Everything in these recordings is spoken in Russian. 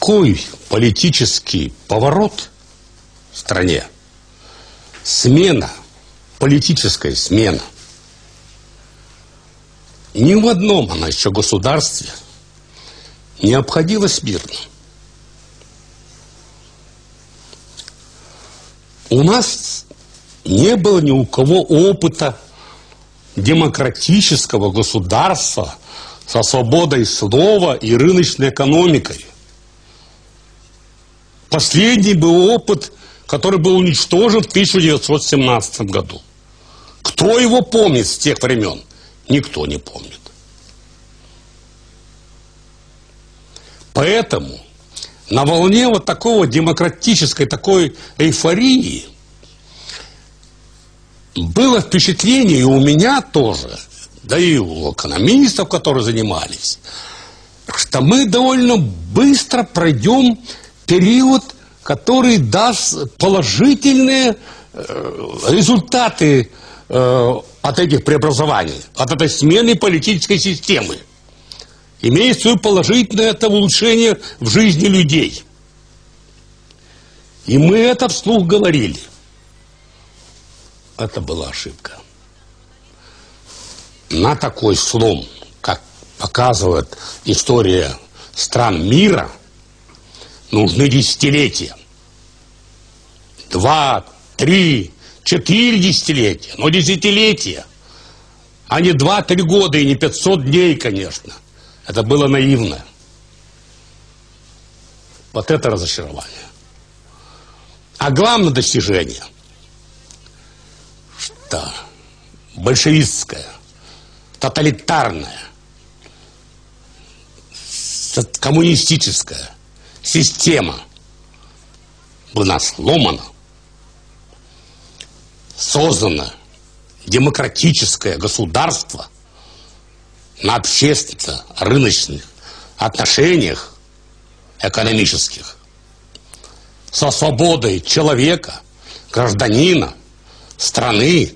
такой политический поворот в стране, смена, политическая смена, ни в одном она еще государстве не обходилась мирно. У нас не было ни у кого опыта демократического государства со свободой слова и рыночной экономикой. Последний был опыт, который был уничтожен в 1917 году. Кто его помнит с тех времен? Никто не помнит. Поэтому на волне вот такого демократической, такой эйфории было впечатление, и у меня тоже, да и у экономистов, которые занимались, что мы довольно быстро пройдем период, который даст положительные результаты от этих преобразований, от этой смены политической системы. Имеет свое положительное это улучшение в жизни людей. И мы это вслух говорили. Это была ошибка. На такой слом, как показывает история стран мира, нужны десятилетия. 2, 3, 4 десятилетия. Но десятилетия, а не 2-3 года и не 500 дней, конечно. Это было наивно. Вот это разочарование. А главное достижение, что большевистская, тоталитарная, коммунистическая система была сломана, создано демократическое государство на общественно-рыночных отношениях экономических со свободой человека, гражданина, страны.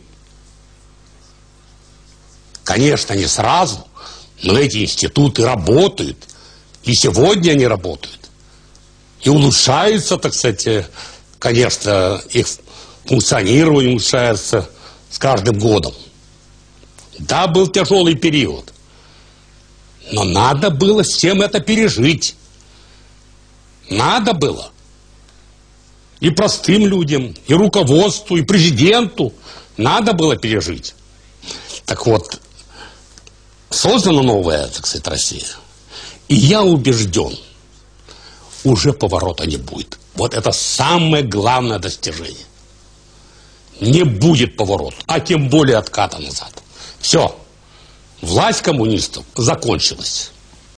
Конечно, не сразу, но эти институты работают, и сегодня они работают. И улучшается, так сказать, конечно, их функционирование улучшается с каждым годом. Да, был тяжелый период, но надо было всем это пережить. Надо было. И простым людям, и руководству, и президенту надо было пережить. Так вот, создана новая, так сказать, Россия. И я убежден, уже поворота не будет. Вот это самое главное достижение. Не будет поворота, а тем более отката назад. Все. Власть коммунистов закончилась.